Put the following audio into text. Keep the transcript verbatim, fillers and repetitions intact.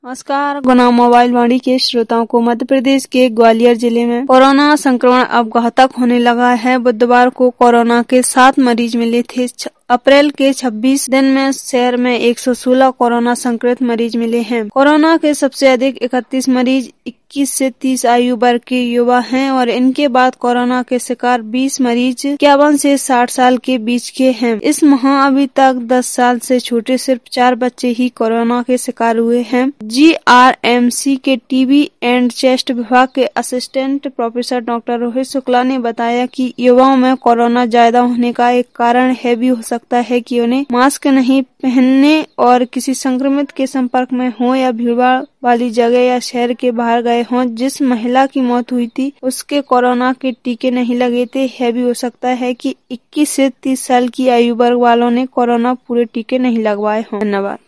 नमस्कार। गुना मोबाइल वाणी के श्रोताओं को मध्य प्रदेश के ग्वालियर जिले में कोरोना संक्रमण अब घातक होने लगा है। बुधवार को कोरोना के सात मरीज मिले थे। अप्रैल के छब्बीस दिन में शहर में एक सौ सोलह कोरोना संक्रमित मरीज मिले हैं। कोरोना के सबसे अधिक इकतीस मरीज इक्कीस से तीस आयु वर्ग के युवा हैं और इनके बाद कोरोना के शिकार बीस मरीज इक्यावन से साठ साल के बीच के हैं। इस माह अभी तक दस साल से छोटे सिर्फ चार बच्चे ही कोरोना के शिकार हुए हैं। जी आर एम सी के टीबी एंड चेस्ट विभाग के assistant professor doctor Rohit Shukla ने बताया कि युवाओं में कोरोना ज्यादा होने का एक कारण है भी हो सकता है कि उन्हें मास्क नहीं पहनने और किसी संक्रमित के संपर्क में हो या भीड़भाड़ वाली जगह या शहर के बाहर गए हों। जिस महिला की मौत हुई थी उसके कोरोना के टीके नहीं लगे थे। यह भी हो सकता है कि इक्कीस से तीस साल की आयु वर्ग वालों ने कोरोना पूरे टीके नहीं लगवाए हों। धन्यवाद।